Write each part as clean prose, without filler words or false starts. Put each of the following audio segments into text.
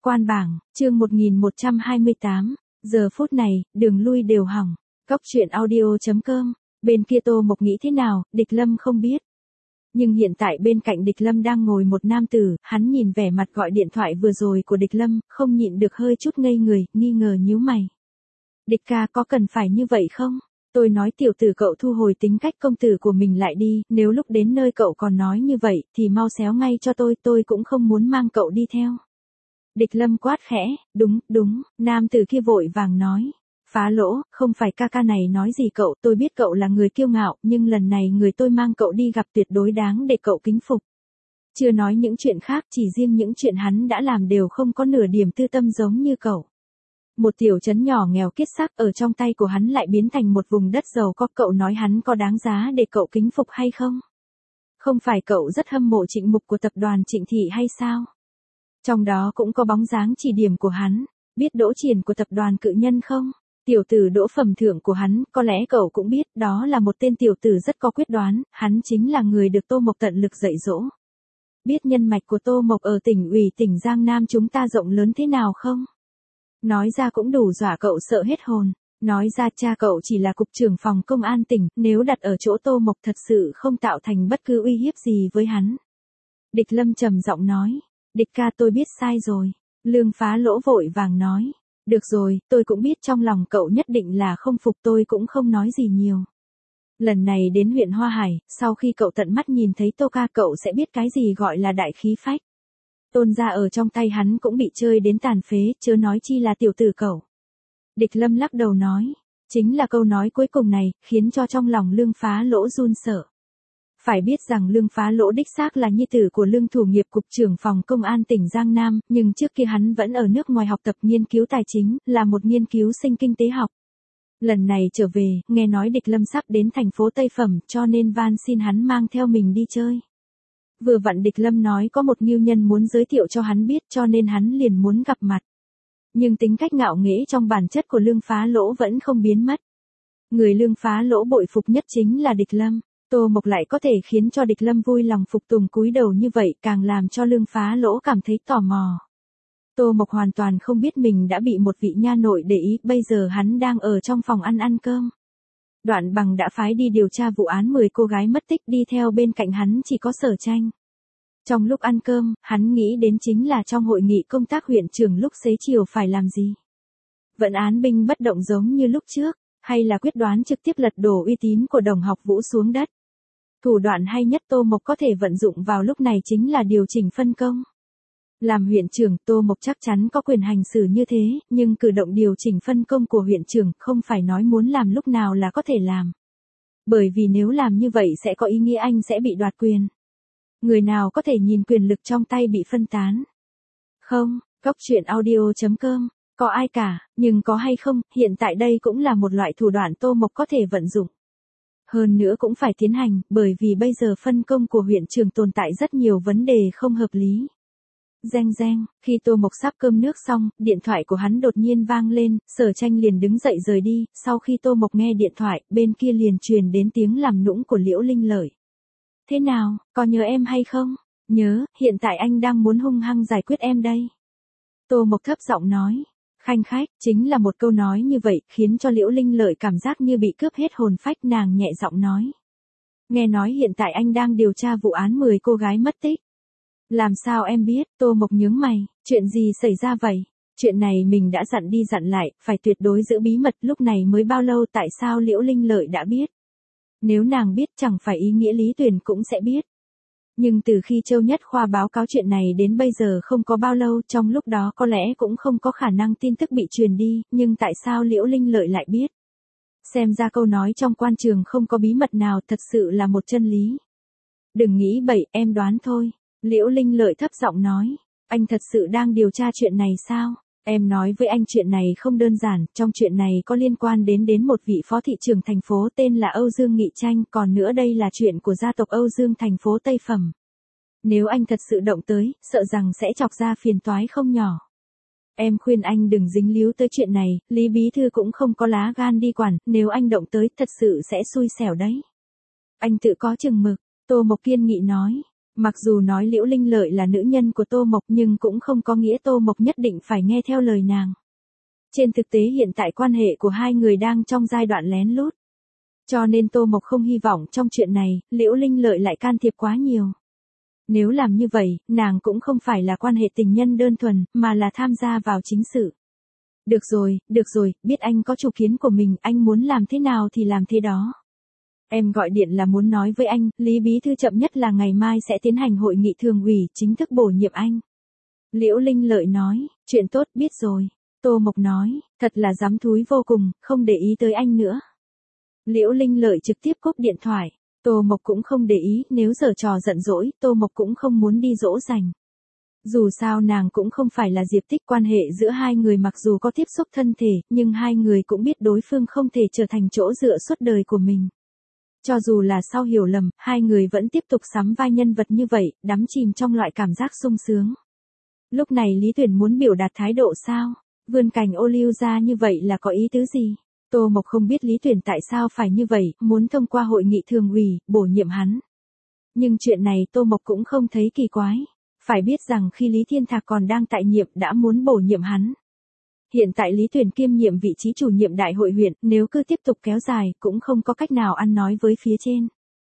Quan bảng, chương 1128, giờ phút này, đường lui đều hỏng. Góc chuyện audio.com, bên kia Tô Mộc nghĩ thế nào, Địch Lâm không biết. Nhưng hiện tại bên cạnh Địch Lâm đang ngồi một nam tử, hắn nhìn vẻ mặt gọi điện thoại vừa rồi của Địch Lâm, không nhịn được hơi chút ngây người, nghi ngờ nhíu mày. Địch ca có cần phải như vậy không? Tôi nói tiểu tử cậu thu hồi tính cách công tử của mình lại đi, nếu lúc đến nơi cậu còn nói như vậy, thì mau xéo ngay cho tôi cũng không muốn mang cậu đi theo. Địch Lâm quát khẽ, đúng, nam tử kia vội vàng nói. Phá Lỗ, không phải ca này nói gì cậu, tôi biết cậu là người kiêu ngạo, nhưng lần này người tôi mang cậu đi gặp tuyệt đối đáng để cậu kính phục. Chưa nói những chuyện khác, chỉ riêng những chuyện hắn đã làm đều không có nửa điểm tư tâm giống như cậu. Một tiểu trấn nhỏ nghèo kiết xác ở trong tay của hắn lại biến thành một vùng đất giàu có, cậu nói hắn có đáng giá để cậu kính phục hay không? Không phải cậu rất hâm mộ Trịnh Mục của tập đoàn Trịnh Thị hay sao? Trong đó cũng có bóng dáng chỉ điểm của hắn, biết Đỗ Triển của tập đoàn Cự Nhân không? Tiểu tử Đỗ Phẩm Thượng của hắn, có lẽ cậu cũng biết, đó là một tên tiểu tử rất có quyết đoán, hắn chính là người được Tô Mộc tận lực dạy dỗ. Biết nhân mạch của Tô Mộc ở tỉnh ủy tỉnh Giang Nam chúng ta rộng lớn thế nào không? Nói ra cũng đủ dọa cậu sợ hết hồn. Nói ra cha cậu chỉ là cục trưởng phòng công an tỉnh, nếu đặt ở chỗ Tô Mộc thật sự không tạo thành bất cứ uy hiếp gì với hắn. Địch Lâm trầm giọng nói. Địch ca tôi biết sai rồi. Lương Phá Lỗ vội vàng nói. Được rồi, tôi cũng biết trong lòng cậu nhất định là không phục, tôi cũng không nói gì nhiều. Lần này đến huyện Hoa Hải, sau khi cậu tận mắt nhìn thấy Tô ca cậu sẽ biết cái gì gọi là đại khí phách. Tôn gia ở trong tay hắn cũng bị chơi đến tàn phế, chớ nói chi là tiểu tử cậu. Địch Lâm lắc đầu nói, chính là câu nói cuối cùng này, khiến cho trong lòng Lương Phá Lỗ run sợ. Phải biết rằng Lương Phá Lỗ đích xác là nhi tử của Lương Thủ Nghiệp cục trưởng phòng công an tỉnh Giang Nam, nhưng trước kia hắn vẫn ở nước ngoài học tập nghiên cứu tài chính, là một nghiên cứu sinh kinh tế học. Lần này trở về, nghe nói Địch Lâm sắp đến thành phố Tây Phẩm, cho nên van xin hắn mang theo mình đi chơi. Vừa vặn Địch Lâm nói có một ngưu nhân muốn giới thiệu cho hắn biết, cho nên hắn liền muốn gặp mặt. Nhưng tính cách ngạo nghễ trong bản chất của Lương Phá Lỗ vẫn không biến mất. Người Lương Phá Lỗ bội phục nhất chính là Địch Lâm. Tô Mộc lại có thể khiến cho Địch Lâm vui lòng phục tùng cúi đầu như vậy, càng làm cho Lương Phá Lỗ cảm thấy tò mò. Tô Mộc hoàn toàn không biết mình đã bị một vị nha nội để ý, bây giờ hắn đang ở trong phòng ăn cơm. Đoạn Bằng đã phái đi điều tra vụ án 10 cô gái mất tích, đi theo bên cạnh hắn chỉ có Sở Tranh. Trong lúc ăn cơm, hắn nghĩ đến chính là trong hội nghị công tác huyện trưởng lúc xế chiều phải làm gì. Vẫn án binh bất động giống như lúc trước, hay là quyết đoán trực tiếp lật đổ uy tín của Đồng Học Vũ xuống đất. Thủ đoạn hay nhất Tô Mộc có thể vận dụng vào lúc này chính là điều chỉnh phân công. Làm huyện trưởng, Tô Mộc chắc chắn có quyền hành xử như thế, nhưng cử động điều chỉnh phân công của huyện trưởng không phải nói muốn làm lúc nào là có thể làm. Bởi vì nếu làm như vậy sẽ có ý nghĩa anh sẽ bị đoạt quyền. Người nào có thể nhìn quyền lực trong tay bị phân tán? Không, góc chuyện audio.com, có ai cả, nhưng có hay không, hiện tại đây cũng là một loại thủ đoạn Tô Mộc có thể vận dụng. Hơn nữa cũng phải tiến hành, bởi vì bây giờ phân công của huyện trưởng tồn tại rất nhiều vấn đề không hợp lý. Reng, khi Tô Mộc sắp cơm nước xong, điện thoại của hắn đột nhiên vang lên, Sở Tranh liền đứng dậy rời đi, sau khi Tô Mộc nghe điện thoại, bên kia liền truyền đến tiếng làm nũng của Liễu Linh Lợi. Thế nào, có nhớ em hay không? Nhớ, hiện tại anh đang muốn hung hăng giải quyết em đây. Tô Mộc thấp giọng nói. Khanh khách, chính là một câu nói như vậy, khiến cho Liễu Linh Lợi cảm giác như bị cướp hết hồn phách, nàng nhẹ giọng nói. Nghe nói hiện tại anh đang điều tra vụ án 10 cô gái mất tích. Làm sao em biết? Tô Mộc nhướng mày, chuyện gì xảy ra vậy? Chuyện này mình đã dặn đi dặn lại, phải tuyệt đối giữ bí mật, lúc này mới bao lâu tại sao Liễu Linh Lợi đã biết? Nếu nàng biết chẳng phải ý nghĩa Lý Tuyền cũng sẽ biết. Nhưng từ khi Châu Nhất Khoa báo cáo chuyện này đến bây giờ không có bao lâu, trong lúc đó có lẽ cũng không có khả năng tin tức bị truyền đi, nhưng tại sao Liễu Linh Lợi lại biết? Xem ra câu nói trong quan trường không có bí mật nào thật sự là một chân lý. Đừng nghĩ bậy, em đoán thôi. Liễu Linh Lợi thấp giọng nói, anh thật sự đang điều tra chuyện này sao? Em nói với anh chuyện này không đơn giản, trong chuyện này có liên quan đến một vị phó thị trưởng thành phố tên là Âu Dương Nghị Tranh, còn nữa đây là chuyện của gia tộc Âu Dương thành phố Tây Phẩm. Nếu anh thật sự động tới, sợ rằng sẽ chọc ra phiền toái không nhỏ. Em khuyên anh đừng dính líu tới chuyện này, Lý Bí Thư cũng không có lá gan đi quản, nếu anh động tới thật sự sẽ xui xẻo đấy. Anh tự có chừng mực, Tô Mộc kiên nghị nói. Mặc dù nói Liễu Linh Lợi là nữ nhân của Tô Mộc nhưng cũng không có nghĩa Tô Mộc nhất định phải nghe theo lời nàng. Trên thực tế hiện tại quan hệ của hai người đang trong giai đoạn lén lút. Cho nên Tô Mộc không hy vọng trong chuyện này, Liễu Linh Lợi lại can thiệp quá nhiều. Nếu làm như vậy, nàng cũng không phải là quan hệ tình nhân đơn thuần, mà là tham gia vào chính sự. Được rồi, biết anh có chủ kiến của mình, anh muốn làm thế nào thì làm thế đó. Em gọi điện là muốn nói với anh, Lý Bí Thư chậm nhất là ngày mai sẽ tiến hành hội nghị thường ủy, chính thức bổ nhiệm anh. Liễu Linh Lợi nói, chuyện tốt, biết rồi. Tô Mộc nói, thật là dám thúi vô cùng, không để ý tới anh nữa. Liễu Linh Lợi trực tiếp cúp điện thoại. Tô Mộc cũng không để ý, nếu giở trò giận dỗi, Tô Mộc cũng không muốn đi dỗ dành. Dù sao nàng cũng không phải là Diệp Tích, quan hệ giữa hai người mặc dù có tiếp xúc thân thể, nhưng hai người cũng biết đối phương không thể trở thành chỗ dựa suốt đời của mình. Cho dù là sau hiểu lầm, hai người vẫn tiếp tục sắm vai nhân vật như vậy, đắm chìm trong loại cảm giác sung sướng. Lúc này Lý Tuyển muốn biểu đạt thái độ sao? Vươn cành ô liu ra như vậy là có ý tứ gì? Tô Mộc không biết Lý Tuyển tại sao phải như vậy, muốn thông qua hội nghị thường ủy, bổ nhiệm hắn. Nhưng chuyện này Tô Mộc cũng không thấy kỳ quái. Phải biết rằng khi Lý Thiên Thạc còn đang tại nhiệm đã muốn bổ nhiệm hắn. Hiện tại Lý Tuyển kiêm nhiệm vị trí chủ nhiệm đại hội huyện, nếu cứ tiếp tục kéo dài cũng không có cách nào ăn nói với phía trên.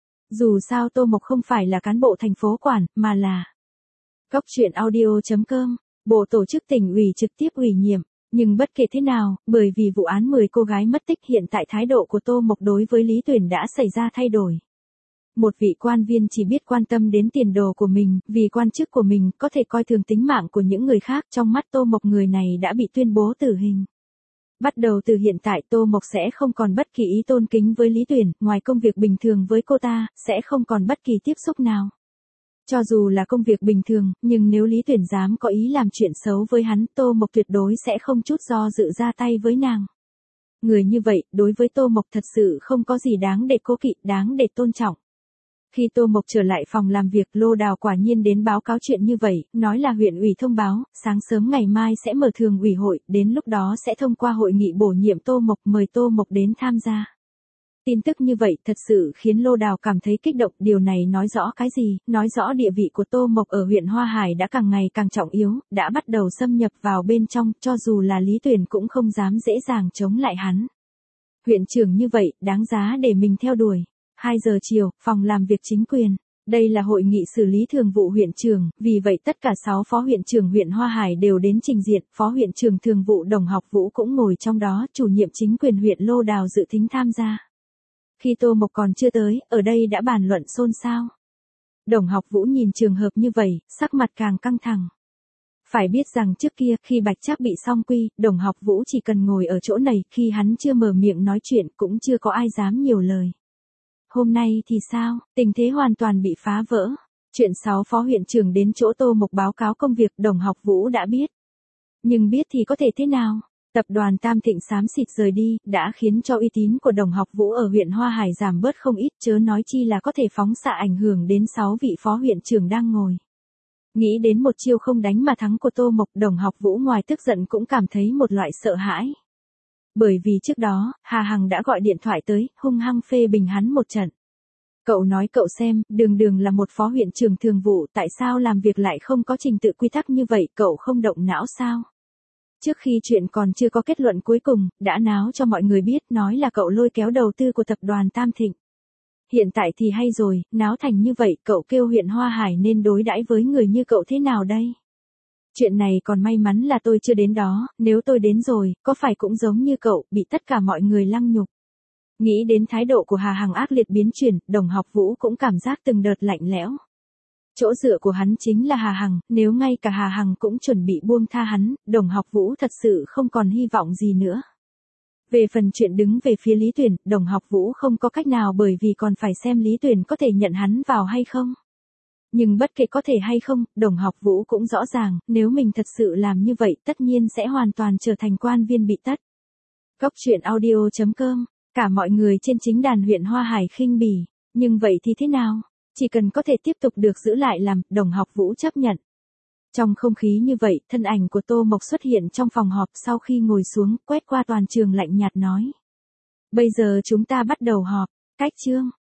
Dù sao Tô Mộc không phải là cán bộ thành phố quản, mà là Góc truyện audio.com, bộ tổ chức tỉnh ủy trực tiếp ủy nhiệm. Nhưng bất kể thế nào, bởi vì vụ án 10 cô gái mất tích hiện tại thái độ của Tô Mộc đối với Lý Tuyển đã xảy ra thay đổi. Một vị quan viên chỉ biết quan tâm đến tiền đồ của mình, vì quan chức của mình có thể coi thường tính mạng của những người khác, trong mắt Tô Mộc người này đã bị tuyên bố tử hình. Bắt đầu từ hiện tại Tô Mộc sẽ không còn bất kỳ ý tôn kính với Lý Tuyển, ngoài công việc bình thường với cô ta, sẽ không còn bất kỳ tiếp xúc nào. Cho dù là công việc bình thường, nhưng nếu Lý Tuyển dám có ý làm chuyện xấu với hắn, Tô Mộc tuyệt đối sẽ không chút do dự ra tay với nàng. Người như vậy, đối với Tô Mộc thật sự không có gì đáng để cố kỵ, đáng để tôn trọng. Khi Tô Mộc trở lại phòng làm việc, Lô Đào quả nhiên đến báo cáo chuyện như vậy, nói là huyện ủy thông báo, sáng sớm ngày mai sẽ mở thường ủy hội, đến lúc đó sẽ thông qua hội nghị bổ nhiệm Tô Mộc, mời Tô Mộc đến tham gia. Tin tức như vậy thật sự khiến Lô Đào cảm thấy kích động, điều này nói rõ cái gì, nói rõ địa vị của Tô Mộc ở huyện Hoa Hải đã càng ngày càng trọng yếu, đã bắt đầu xâm nhập vào bên trong, cho dù là Lý Tuyển cũng không dám dễ dàng chống lại hắn. Huyện trưởng như vậy, đáng giá để mình theo đuổi. 2 giờ chiều, phòng làm việc chính quyền. Đây là hội nghị xử lý thường vụ huyện trưởng, vì vậy tất cả 6 phó huyện trưởng huyện Hoa Hải đều đến trình diện, phó huyện trưởng thường vụ Đồng Học Vũ cũng ngồi trong đó, chủ nhiệm chính quyền huyện Lô Đào dự tính tham gia. Khi Tô Mộc còn chưa tới, ở đây đã bàn luận xôn xao. Đồng Học Vũ nhìn trường hợp như vậy, sắc mặt càng căng thẳng. Phải biết rằng trước kia, khi Bạch Trác bị song quy, Đồng Học Vũ chỉ cần ngồi ở chỗ này, khi hắn chưa mở miệng nói chuyện cũng chưa có ai dám nhiều lời. Hôm nay thì sao, tình thế hoàn toàn bị phá vỡ. Chuyện 6 phó huyện trưởng đến chỗ Tô Mộc báo cáo công việc, Đồng Học Vũ đã biết. Nhưng biết thì có thể thế nào? Tập đoàn Tam Thịnh xám xịt rời đi, đã khiến cho uy tín của Đồng Học Vũ ở huyện Hoa Hải giảm bớt không ít, chớ nói chi là có thể phóng xạ ảnh hưởng đến 6 vị phó huyện trưởng đang ngồi. Nghĩ đến một chiêu không đánh mà thắng của Tô Mộc, Đồng Học Vũ ngoài tức giận cũng cảm thấy một loại sợ hãi. Bởi vì trước đó, Hà Hằng đã gọi điện thoại tới, hung hăng phê bình hắn một trận. Cậu nói cậu xem, đường là một phó huyện trưởng thường vụ, tại sao làm việc lại không có trình tự quy tắc như vậy, cậu không động não sao? Trước khi chuyện còn chưa có kết luận cuối cùng, đã náo cho mọi người biết, nói là cậu lôi kéo đầu tư của tập đoàn Tam Thịnh. Hiện tại thì hay rồi, náo thành như vậy, cậu kêu huyện Hoa Hải nên đối đãi với người như cậu thế nào đây? Chuyện này còn may mắn là tôi chưa đến đó, nếu tôi đến rồi, có phải cũng giống như cậu, bị tất cả mọi người lăng nhục. Nghĩ đến thái độ của Hà Hằng ác liệt biến chuyển, Đồng Học Vũ cũng cảm giác từng đợt lạnh lẽo. Chỗ dựa của hắn chính là Hà Hằng, nếu ngay cả Hà Hằng cũng chuẩn bị buông tha hắn, Đồng Học Vũ thật sự không còn hy vọng gì nữa. Về phần chuyện đứng về phía Lý Tuyển, Đồng Học Vũ không có cách nào bởi vì còn phải xem Lý Tuyển có thể nhận hắn vào hay không. Nhưng bất kể có thể hay không, Đồng Học Vũ cũng rõ ràng, nếu mình thật sự làm như vậy tất nhiên sẽ hoàn toàn trở thành quan viên bị tất. Góc truyện audio.com, cả mọi người trên chính đàn huyện Hoa Hải khinh bỉ, nhưng vậy thì thế nào? Chỉ cần có thể tiếp tục được giữ lại làm, Đồng Học Vũ chấp nhận. Trong không khí như vậy, thân ảnh của Tô Mộc xuất hiện trong phòng họp sau khi ngồi xuống, quét qua toàn trường lạnh nhạt nói. Bây giờ chúng ta bắt đầu họp, cách chương.